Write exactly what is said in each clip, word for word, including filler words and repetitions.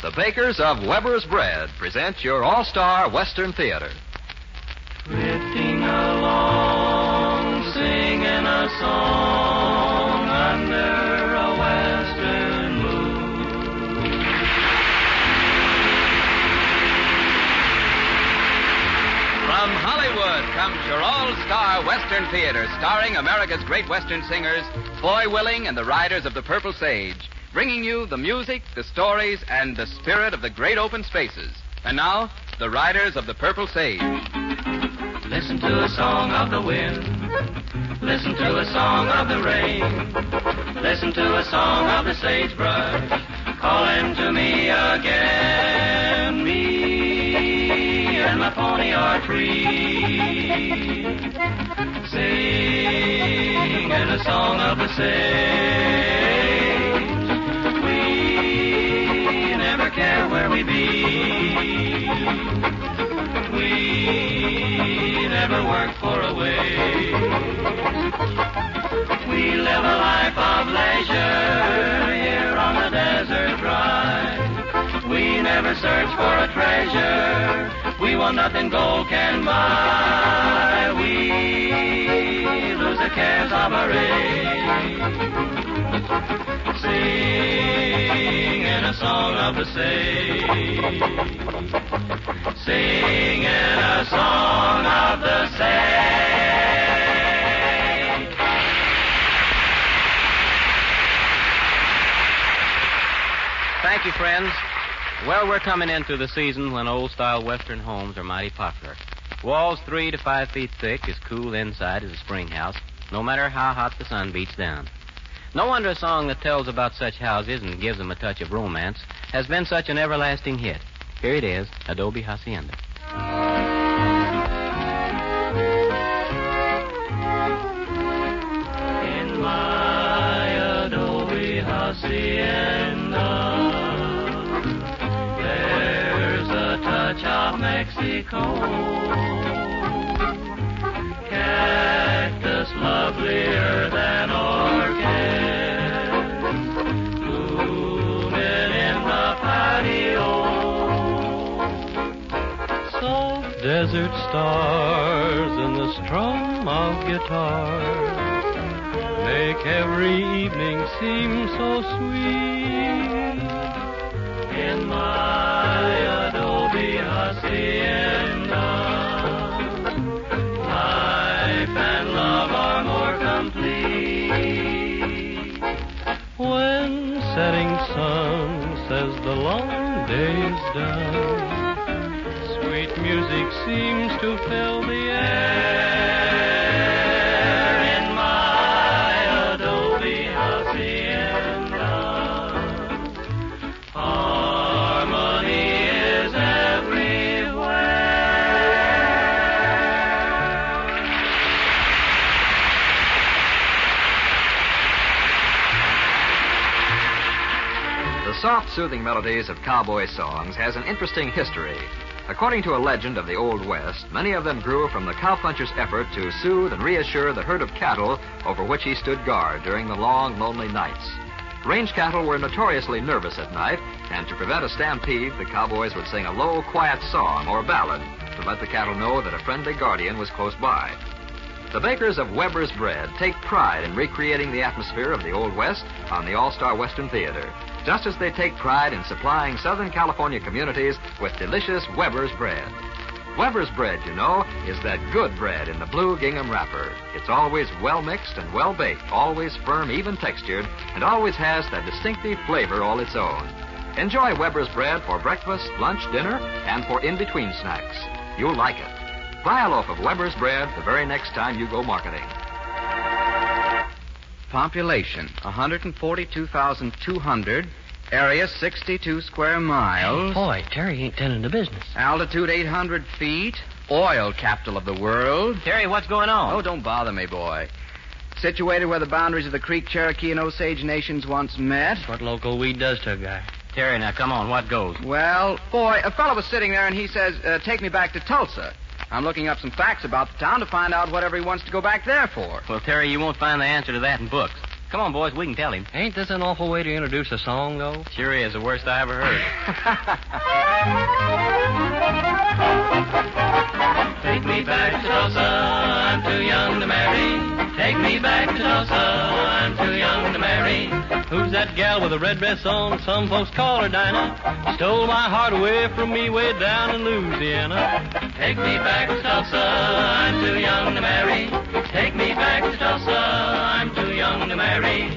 The bakers of Weber's Bread present your all-star Western Theater. Drifting along, singing a song under a western moon. From Hollywood comes your all-star Western Theater, starring America's great Western singers, Foy Willing and the Riders of the Purple Sage, bringing you the music, the stories, and the spirit of the great open spaces. And now, the Riders of the Purple Sage. Listen to a song of the wind. Listen to a song of the rain. Listen to a song of the sagebrush calling to me again. Me and my pony are free, singing a song of the sage. We never care where we be. We never work for a wage. We live a life of leisure here on the desert drive. We never search for a treasure. We want nothing gold can buy. We lose the cares of our age, singing a song of the sage. Singing a song of the sage. Thank you, friends. Well, we're coming into the season when old-style Western homes are mighty popular. Walls three to five feet thick, as cool inside as a spring house, no matter how hot the sun beats down. No wonder a song that tells about such houses and gives them a touch of romance has been such an everlasting hit. Here it is, Adobe Hacienda. In my adobe hacienda, there's a touch of Mexico. Cactus lovelier than orchid, blooming in the patio. Soft desert stars and the strum of guitars make every evening seem so sweet. In my adobe hacienda, life and love are more complete. When setting sun says the long day's done, sweet music seems to fill the air. In my adobe hacienda, harmony is everywhere. The soft, soothing melodies of cowboy songs has an interesting history. According to a legend of the Old West, many of them grew from the cowpuncher's effort to soothe and reassure the herd of cattle over which he stood guard during the long, lonely nights. Range cattle were notoriously nervous at night, and to prevent a stampede, the cowboys would sing a low, quiet song or ballad to let the cattle know that a friendly guardian was close by. The bakers of Weber's Bread take pride in recreating the atmosphere of the Old West on the All-Star Western Theater, just as they take pride in supplying Southern California communities with delicious Weber's Bread. Weber's Bread, you know, is that good bread in the blue gingham wrapper. It's always well mixed and well baked, always firm, even textured, and always has that distinctive flavor all its own. Enjoy Weber's Bread for breakfast, lunch, dinner, and for in-between snacks. You'll like it. Buy a loaf of Weber's Bread the very next time you go marketing. Population, one hundred forty-two thousand two hundred. Area, sixty-two square miles. Boy, Terry ain't tending to business. Altitude, eight hundred feet. Oil capital of the world. Terry, what's going on? Oh, don't bother me, boy. Situated where the boundaries of the Creek, Cherokee, and Osage nations once met. That's what local weed does to a guy. Terry, now come on, what goes? Well, boy, a fellow was sitting there and he says, uh, take me back to Tulsa. I'm looking up some facts about the town to find out whatever he wants to go back there for. Well, Terry, you won't find the answer to that in books. Come on, boys, we can tell him. Ain't this an awful way to introduce a song, though? Sure is, the worst I ever heard. Take me back to Tulsa, I'm too young to marry. Take me back to Tulsa, I'm too young to marry. Who's that gal with the red dress on? Some folks call her Dinah. Stole my heart away from me way down in Louisiana. Take me back to Tulsa, I'm too young to marry. Take me back to Tulsa, I'm too young to marry.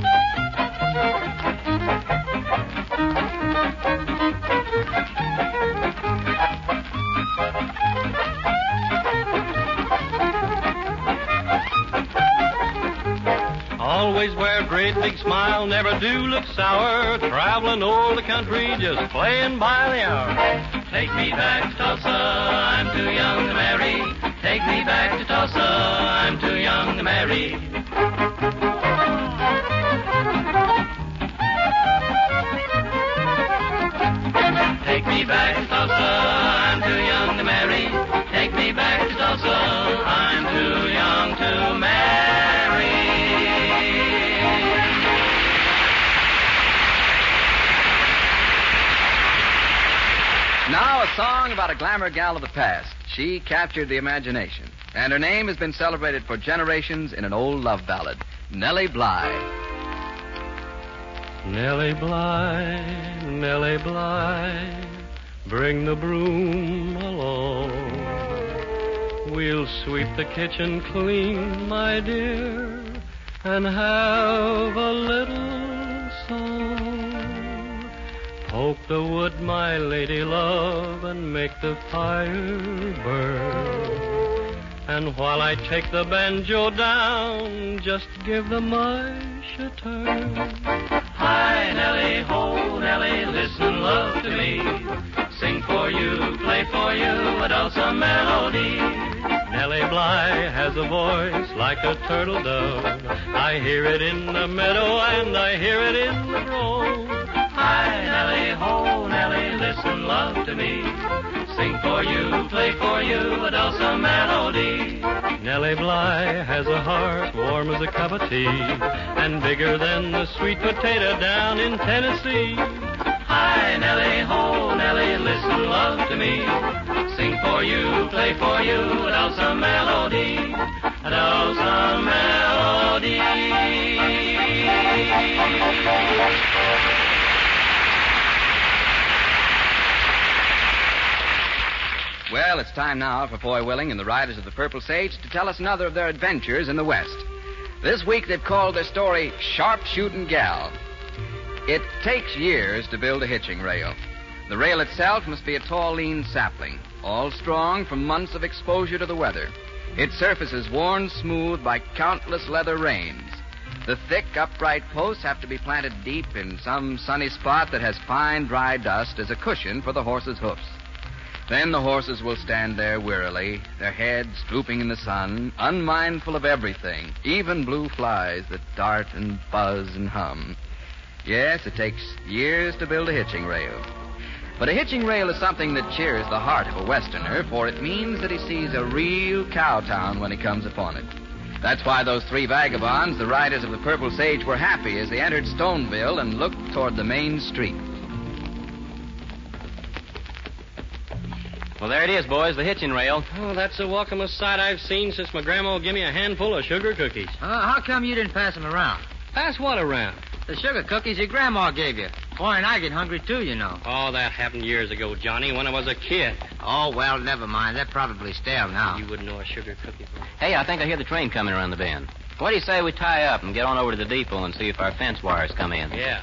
Always wear a great big smile, never do look sour. Traveling over the country, just playing by the hour. Take me back to Tulsa, I'm too young to marry. Take me back to Tulsa, I'm too young to marry. Take me back to Tulsa, I'm too young to marry. Take me back to Tulsa, I'm too young to marry. Now, a song about a glamour gal of the past. She captured the imagination, and her name has been celebrated for generations in an old love ballad, Nellie Bly. Nellie Bly, Nellie Bly, bring the broom along. We'll sweep the kitchen clean, my dear, and have a little song. Poke the wood, my lady love, and make the fire burn. And while I take the banjo down, just give the mice a turn. Hi, Nellie, ho, Nellie, listen, love to me. Sing for you, play for you, a dulcet melody. Nellie Bly has a voice like a turtle dove. I hear it in the meadow and I hear it in the grove. Hi, Nellie, ho, Nellie, listen, love to me. Sing for you, play for you, a dulcet melody. Nellie Bly has a heart warm as a cup of tea and bigger than the sweet potato down in Tennessee. Hi, Nellie, ho, Nellie, listen, love to me. Sing for you, play for you, a dulcet melody, a dulcet melody. Well, it's time now for Foy Willing and the Riders of the Purple Sage to tell us another of their adventures in the West. This week they've called their story Sharpshootin' Gal. It takes years to build a hitching rail. The rail itself must be a tall, lean sapling, all strong from months of exposure to the weather. Its surface is worn smooth by countless leather rains. The thick, upright posts have to be planted deep in some sunny spot that has fine, dry dust as a cushion for the horse's hoofs. Then the horses will stand there wearily, their heads drooping in the sun, unmindful of everything, even blue flies that dart and buzz and hum. Yes, it takes years to build a hitching rail. But a hitching rail is something that cheers the heart of a Westerner, for it means that he sees a real cow town when he comes upon it. That's why those three vagabonds, the Riders of the Purple Sage, were happy as they entered Stoneville and looked toward the main street. Well, there it is, boys, the hitching rail. Oh, that's the welcomest sight I've seen since my grandma gave me a handful of sugar cookies. Uh, how come you didn't pass them around? Pass what around? The sugar cookies your grandma gave you. Boy, and I get hungry, too, you know. Oh, that happened years ago, Johnny, when I was a kid. Oh, well, never mind. They're probably stale now. You wouldn't know a sugar cookie. Hey, I think I hear the train coming around the bend. What do you say we tie up and get on over to the depot and see if our fence wires come in? Yeah.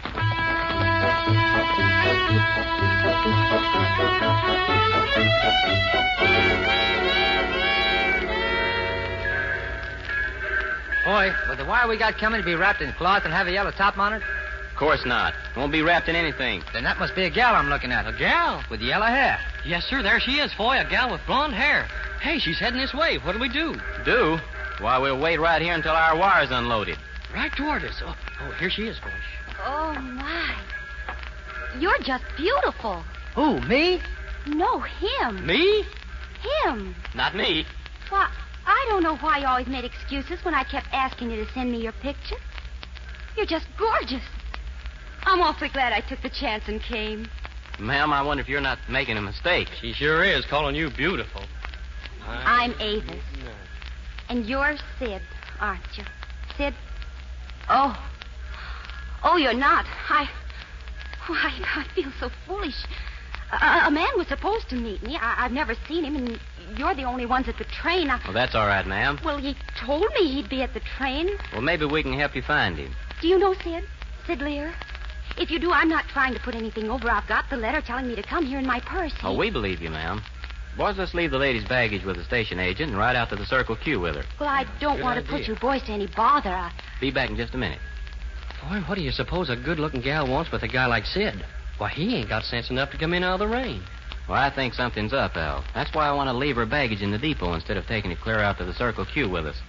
Boy, would the wire we got coming to be wrapped in cloth and have a yellow top on it? Of course not. Won't be wrapped in anything. Then that must be a gal I'm looking at. A gal? With yellow hair. Yes, sir, there she is, Foy, a gal with blonde hair. Hey, she's heading this way. What do we do? Do? Why, we'll wait right here until our wire's unloaded. Right toward us. Oh, oh here she is, Foy. Oh, my. You're just beautiful. Who, me? No, him. Me? Him. Not me. Why, I don't know why you always made excuses when I kept asking you to send me your picture. You're just gorgeous. I'm awfully glad I took the chance and came. Ma'am, I wonder if you're not making a mistake. She sure is, calling you beautiful. I'm Avis. And you're Sid, aren't you? Sid? Oh. Oh, you're not. I... Oh, I, I feel so foolish. A, a man was supposed to meet me. I, I've never seen him, and you're the only ones at the train. I... Well, that's all right, ma'am. Well, he told me he'd be at the train. Well, maybe we can help you find him. Do you know Sid? Sid Lear? If you do, I'm not trying to put anything over. I've got the letter telling me to come here in my purse. He... Oh, we believe you, ma'am. Boys, let's leave the lady's baggage with the station agent and ride out to the Circle Q with her. Well, I don't Good want idea. to put you boys to any bother. I... Be back in just a minute. Boy, what do you suppose a good-looking gal wants with a guy like Sid? Why, he ain't got sense enough to come in out of the rain. Well, I think something's up, Al. That's why I want to leave her baggage in the depot instead of taking it clear out to the Circle Q with us.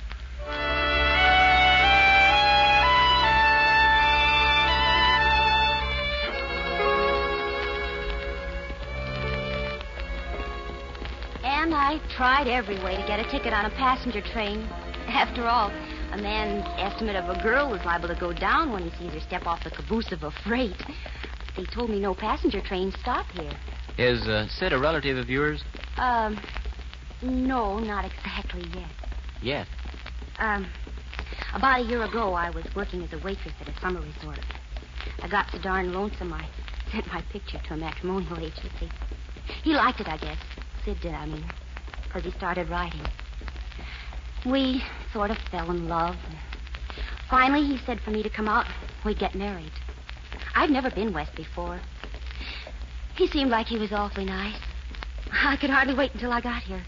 And I tried every way to get a ticket on a passenger train. After all, a man's estimate of a girl is liable to go down when he sees her step off the caboose of a freight. They told me no passenger trains stop here. Is uh, Sid a relative of yours? Um, no, not exactly yet. Yes. Um, about a year ago, I was working as a waitress at a summer resort. I got so darn lonesome, I sent my picture to a matrimonial agency. He liked it, I guess. Sid did, I mean, because he started writing. We sort of fell in love. And finally, he said for me to come out, we'd get married. I'd never been west before. He seemed like he was awfully nice. I could hardly wait until I got here.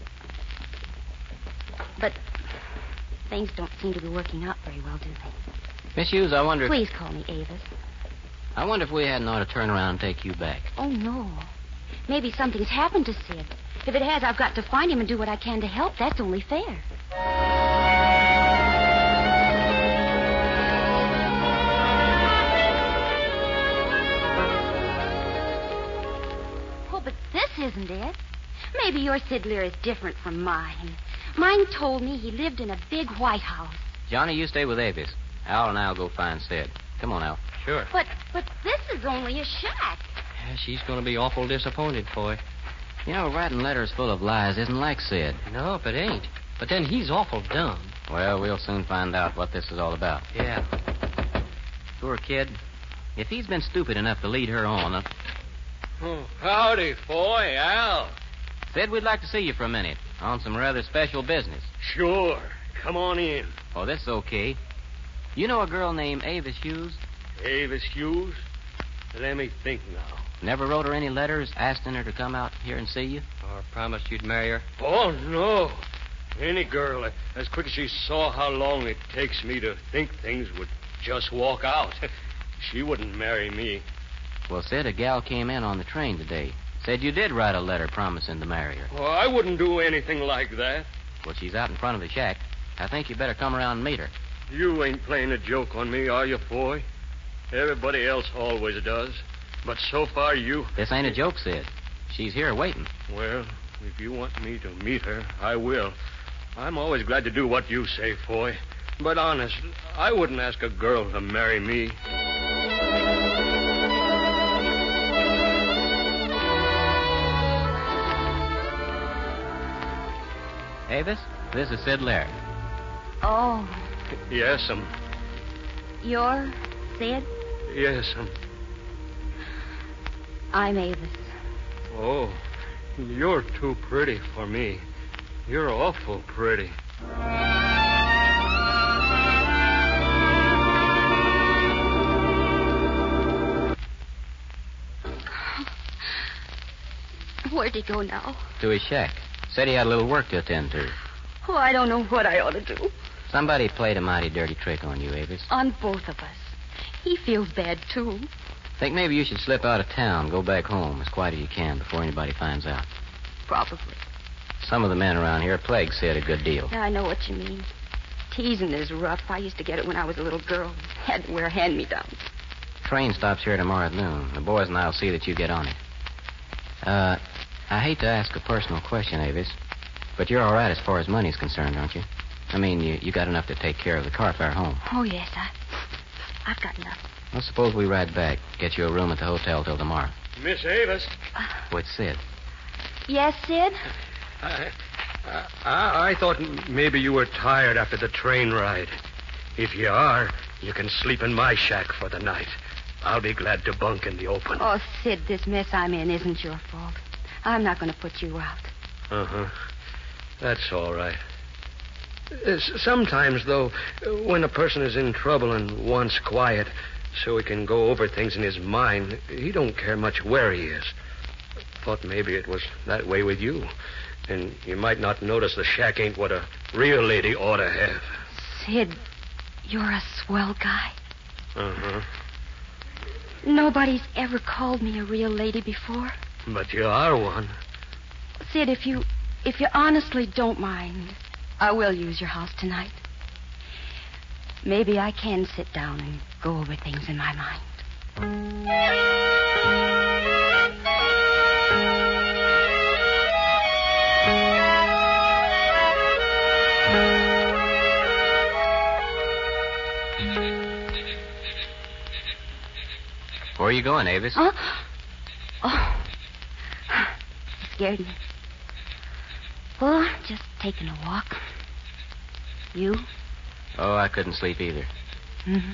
But things don't seem to be working out very well, do they? Miss Hughes, I wonder if... Please call me Avis. I wonder if we hadn't ought to turn around and take you back. Oh, no. Maybe something's happened to Sid. If it has, I've got to find him and do what I can to help. That's only fair. Oh, but this isn't it. Maybe your Sid Lear is different from mine. Mine told me he lived in a big White House. Johnny, you stay with Avis. Al and I'll go find Sid. Come on, Al. Sure. But but this is only a shack. Yeah, she's going to be awful disappointed, boy. You know, writing letters full of lies isn't like Sid. No, if it ain't. But then he's awful dumb. Well, we'll soon find out what this is all about. Yeah. Poor kid. If he's been stupid enough to lead her on... Uh... Oh, howdy, boy, Al. Sid, we'd like to see you for a minute on some rather special business. Sure. Come on in. Oh, this is okay. You know a girl named Avis Hughes? Avis Hughes? Let me think now. Never wrote her any letters asking her to come out here and see you? Or promised you'd marry her? Oh, no. Any girl, as quick as she saw how long it takes me to think things, would just walk out. She wouldn't marry me. Well, Sid, a gal came in on the train today. Said you did write a letter promising to marry her. Oh, I wouldn't do anything like that. Well, she's out in front of the shack. I think you better come around and meet her. You ain't playing a joke on me, are you, boy? Everybody else always does. But so far, you... This ain't a joke, Sid. She's here waiting. Well, if you want me to meet her, I will. I'm always glad to do what you say, Foy. But honest, I wouldn't ask a girl to marry me. Avis, this is Sid Lear. Oh, Yes, um, you're Sid? yes, um. I'm Avis. Oh, you're too pretty for me. You're awful pretty. Where'd he go now? To his shack. Said he had a little work to attend to. Oh, I don't know what I ought to do. Somebody played a mighty dirty trick on you, Avis. On both of us. He feels bad, too. Think maybe you should slip out of town, go back home as quiet as you can before anybody finds out. Probably. Some of the men around here plague Sid a good deal. Yeah, I know what you mean. Teasing is rough. I used to get it when I was a little girl. Had to wear hand-me-downs. Train stops here tomorrow at noon. The boys and I'll see that you get on it. Uh, I hate to ask a personal question, Avis, but you're all right as far as money's concerned, aren't you? I mean, you, you got enough to take care of the car fare home. Oh, yes, I... I've got nothing. Well, suppose we ride back. Get you a room at the hotel till tomorrow. Miss Avis. With Sid. Yes, Sid? I, I, I thought maybe you were tired after the train ride. If you are, you can sleep in my shack for the night. I'll be glad to bunk in the open. Oh, Sid, this mess I'm in isn't your fault. I'm not going to put you out. Uh-huh. That's all right. Uh, Sometimes, though, when a person is in trouble and wants quiet so he can go over things in his mind, he don't care much where he is. Thought maybe it was that way with you. And you might not notice the shack ain't what a real lady ought to have. Sid, you're a swell guy. Uh-huh. Nobody's ever called me a real lady before. But you are one. Sid, if you if you honestly don't mind, I will use your house tonight. Maybe I can sit down and go over things in my mind. Where are you going, Avis? Huh? Oh. Scared me. Oh, just taking a walk. You? Oh, I couldn't sleep either. Mm-hmm.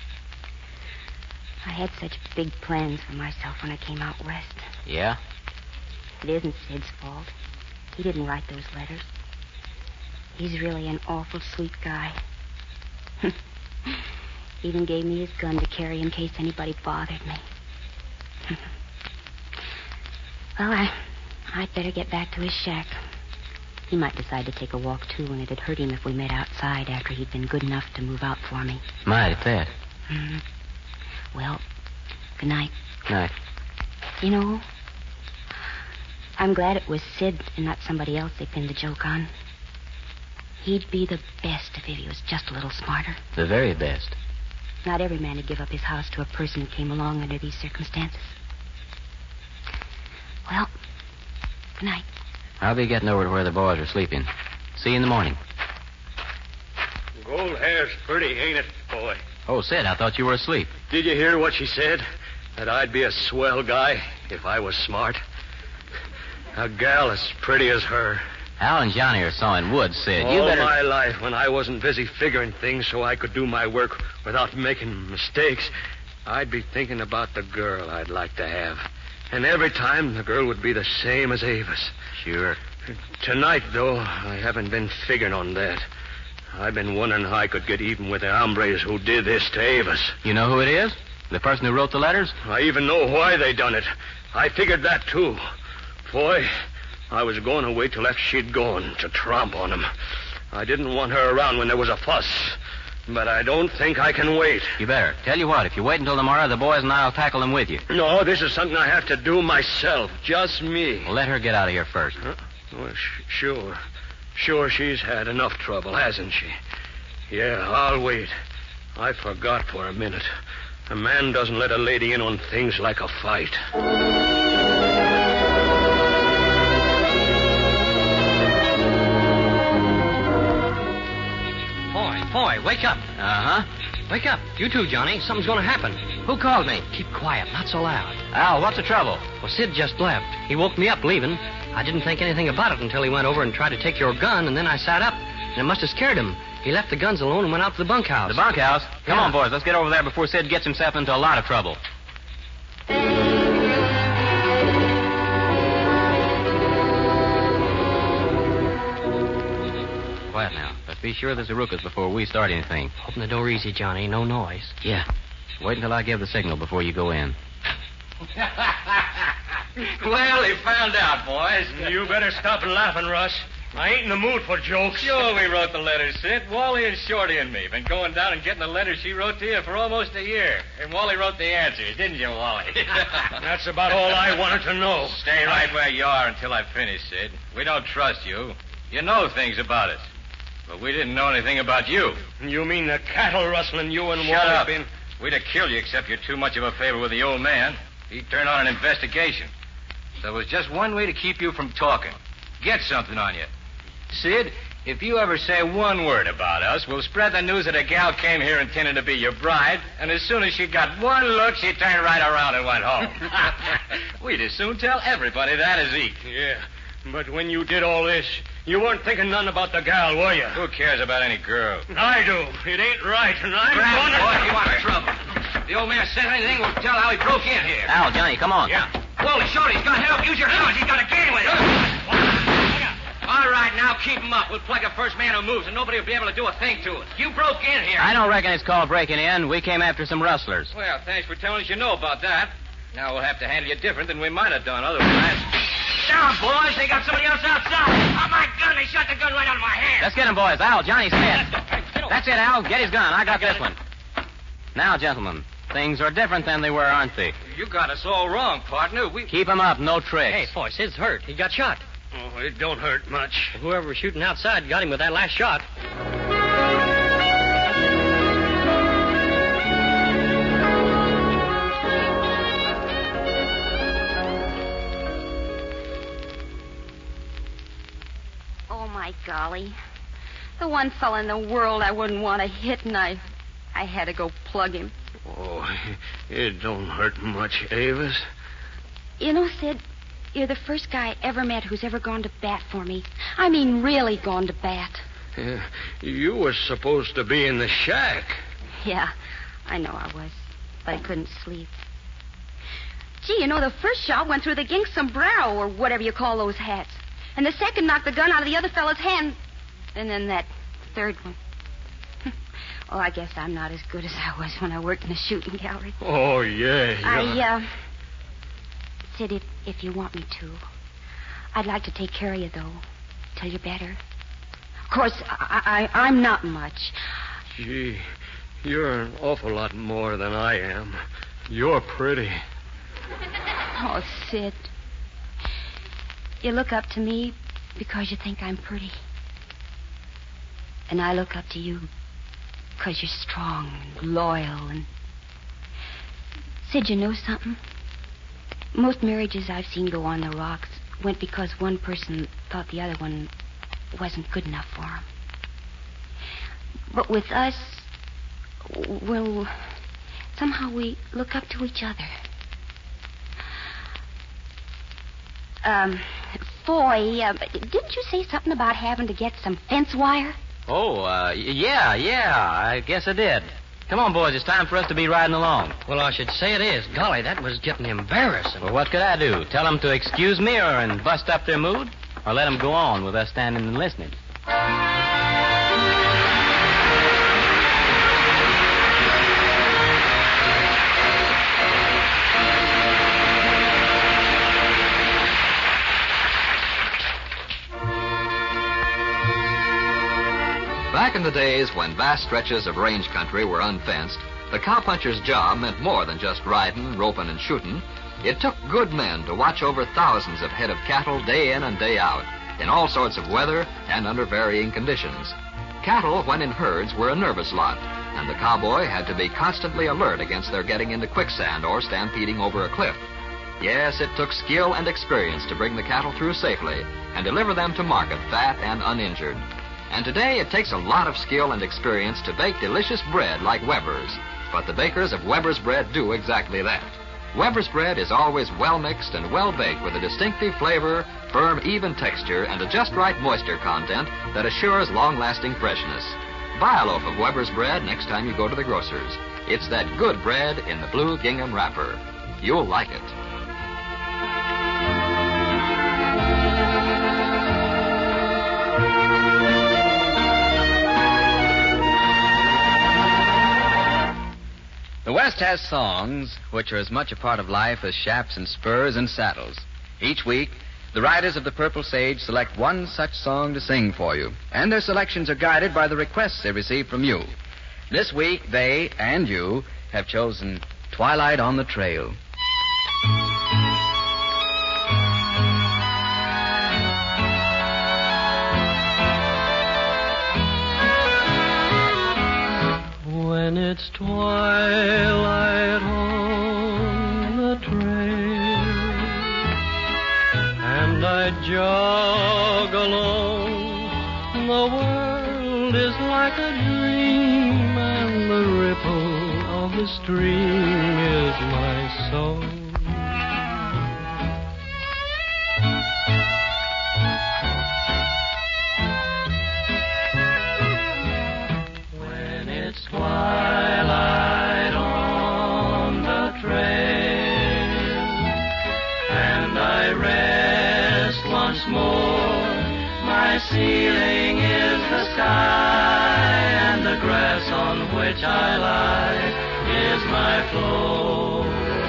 I had such big plans for myself when I came out west. Yeah? It isn't Sid's fault. He didn't write those letters. He's really an awful sweet guy. Even gave me his gun to carry in case anybody bothered me. Well, I, I'd better get back to his shack. He might decide to take a walk, too, and it'd hurt him if we met outside after he'd been good enough to move out for me. Might, at that. Mm-hmm. Well, good night. Night. You know, I'm glad it was Sid and not somebody else they pinned the joke on. He'd be the best if he was just a little smarter. The very best. Not every man would give up his house to a person who came along under these circumstances. Well, good night. I'll be getting over to where the boys are sleeping. See you in the morning. Gold hair's pretty, ain't it, boy? Oh, Sid, I thought you were asleep. Did you hear what she said? That I'd be a swell guy if I was smart. A gal as pretty as her. Al and Johnny are sawing wood, Sid. All You better... my life, when I wasn't busy figuring things so I could do my work without making mistakes, I'd be thinking about the girl I'd like to have. And every time, the girl would be the same as Avis. Sure. Tonight, though, I haven't been figuring on that. I've been wondering how I could get even with the hombres who did this to Avis. You know who it is? The person who wrote the letters? I even know why they done it. I figured that, too. Boy, I was going to wait till after she'd gone to tromp on him. I didn't want her around when there was a fuss. But I don't think I can wait. You better. Tell you what, if you wait until tomorrow, the boys and I'll tackle them with you. No, this is something I have to do myself. Just me. Well, let her get out of here first. Huh? Well, sh- sure. Sure, she's had enough trouble, hasn't she? Yeah, I'll wait. I forgot for a minute. A man doesn't let a lady in on things like a fight. Boy, boy, wake up. Uh-huh. Wake up. You too, Johnny. Something's going to happen. Who called me? Keep quiet, not so loud. Al, what's the trouble? Well, Sid just left. He woke me up leaving. I didn't think anything about it until he went over and tried to take your gun, and then I sat up, and it must have scared him. He left the guns alone and went out to the bunkhouse. The bunkhouse? Come Yeah. on, boys. Let's get over there before Sid gets himself into a lot of trouble. Quiet now. Let's be sure there's a ruckus before we start anything. Open the door easy, Johnny. No noise. Yeah. Wait until I give the signal before you go in. Well, he found out, boys. You better stop laughing, Russ. I ain't in the mood for jokes. Sure, we wrote the letters, Sid. Wally and Shorty and me. Been going down and getting the letters she wrote to you for almost a year. And Wally wrote the answers, didn't you, Wally? That's about all I wanted to know. Stay right where you are until I finish, Sid. We don't trust you. You know things about us. But we didn't know anything about you. You mean the cattle rustling you and Shut Wally up. been... We'd have killed you except you're too much of a favor with the old man. He'd turn on an investigation. So there was just one way to keep you from talking. Get something on you. Sid, if you ever say one word about us, we'll spread the news that a gal came here intending to be your bride, and as soon as she got one look, she turned right around and went home. We'd as soon tell everybody that as Zeke. Yeah, but when you did all this, you weren't thinking none about the gal, were you? Who cares about any girl? I do. It ain't right, and I'm Grab gonna... him, boy, if you want trouble. If the old man says anything, we'll tell how he broke in here. Al, Johnny, come on. Yeah. Wally, Shorty, he's got help. Use your hands. He's got a gang with him. All right, now keep him up. We'll plug the first man who moves, and nobody will be able to do a thing to us. You broke in here. I don't reckon it's called breaking in. We came after some rustlers. Well, thanks for telling us you know about that. Now we'll have to handle you different than we might have done otherwise. Down, boys. They got somebody else outside. Oh, my gun. They shot the gun right out of my hand. Let's get him, boys. Al, Johnny's hit. That's it, Al. Get his gun. I got this one. Now, gentlemen, things are different than they were, aren't they? You got us all wrong, partner. We... Keep him up. No tricks. Hey, boy, Sid's hurt. He got shot. Oh, it don't hurt much. Whoever was shooting outside got him with that last shot. Oh, my golly. The one fella in the world I wouldn't want to hit, and I, I had to go plug him. Oh, it don't hurt much, Avis. You know, Sid, you're the first guy I ever met who's ever gone to bat for me. I mean, really gone to bat. Yeah, you was supposed to be in the shack. Yeah, I know I was, but I couldn't sleep. Gee, you know, the first shot went through the gink sombrero, or whatever you call those hats. And the second knocked the gun out of the other fellow's hand. And then that third one. Oh, I guess I'm not as good as I was when I worked in the shooting gallery. Oh, yeah, yeah. I, uh... Sid, if, if you want me to, I'd like to take care of you, though, till you're better. Of course, I, I, I'm not much. Gee, you're an awful lot more than I am. You're pretty. Oh, Sid. You look up to me because you think I'm pretty. And I look up to you because you're strong and loyal and... Sid, you know something? Most marriages I've seen go on the rocks went because one person thought the other one wasn't good enough for him. But with us, well, somehow we look up to each other. Um, Foy, uh, didn't you say something about having to get some fence wire? Oh, uh, yeah, yeah, I guess I did. Come on, boys, it's time for us to be riding along. Well, I should say it is. Golly, that was getting embarrassing. Well, what could I do? Tell them to excuse me or and bust up their mood? Or let them go on with us standing and listening? Back in the days when vast stretches of range country were unfenced, the cowpuncher's job meant more than just riding, roping, and shooting. It took good men to watch over thousands of head of cattle day in and day out, in all sorts of weather and under varying conditions. Cattle, when in herds, were a nervous lot, and the cowboy had to be constantly alert against their getting into quicksand or stampeding over a cliff. Yes, it took skill and experience to bring the cattle through safely and deliver them to market fat and uninjured. And today it takes a lot of skill and experience to bake delicious bread like Weber's. But the bakers of Weber's bread do exactly that. Weber's bread is always well mixed and well baked with a distinctive flavor, firm, even texture, and a just right moisture content that assures long-lasting freshness. Buy a loaf of Weber's bread next time you go to the grocer's. It's that good bread in the blue gingham wrapper. You'll like it. The West has songs which are as much a part of life as chaps and spurs and saddles. Each week, the riders of the Purple Sage select one such song to sing for you, and their selections are guided by the requests they receive from you. This week, they and you have chosen Twilight on the Trail. When it's twilight on the trail and I jog along the like a dream, and the ripple of the stream is my song. When it's twilight on the trail, and I rest once more, my ceiling is the sky, and the grass on which I lie is my floor.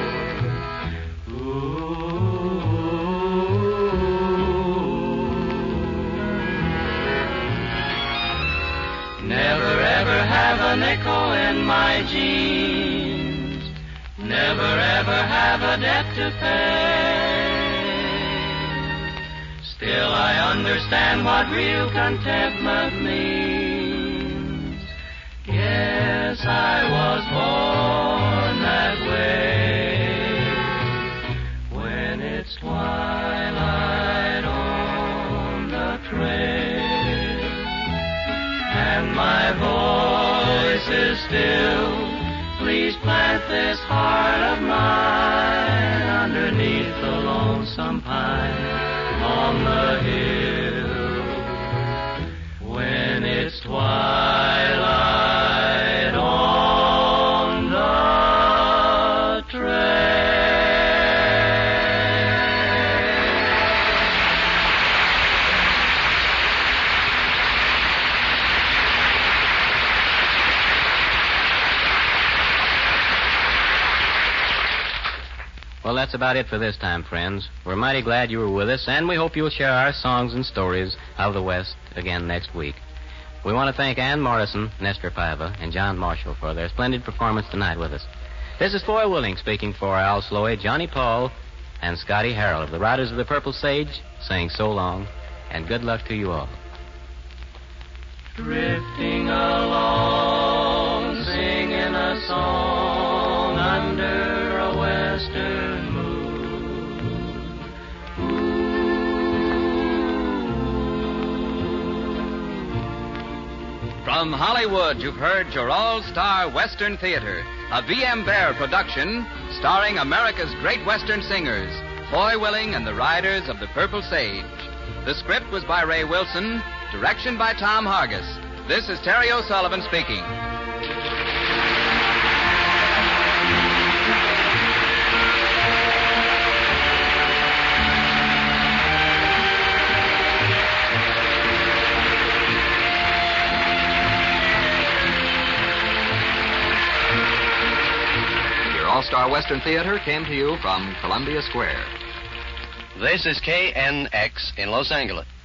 Ooh. Never ever have a nickel in my jeans, never ever have a debt to pay. Still I understand what real contentment means. Yes, I was born that way. When it's twilight on the trail, and my voice is still, please plant this heart of mine underneath the lonesome pine on the hill. When it's twilight on the trail. Well, that's about it for this time, friends. We're mighty glad you were with us, and we hope you'll share our songs and stories of the West again next week. We want to thank Ann Morrison, Nestor Paiva, and John Marshall for their splendid performance tonight with us. This is Foy Willing speaking for Al Sloey, Johnny Paul, and Scotty Harrell of the Riders of the Purple Sage, saying so long, and good luck to you all. Drifting along, singing a song under a western moon. Ooh. From Hollywood, you've heard your all-star Western Theater, a V M Bear production starring America's great Western singers, Foy Willing and the Riders of the Purple Sage. The script was by Ray Wilson, direction by Tom Hargis. This is Terry O'Sullivan speaking. Your All-Star Western Theater came to you from Columbia Square. This is K N X in Los Angeles.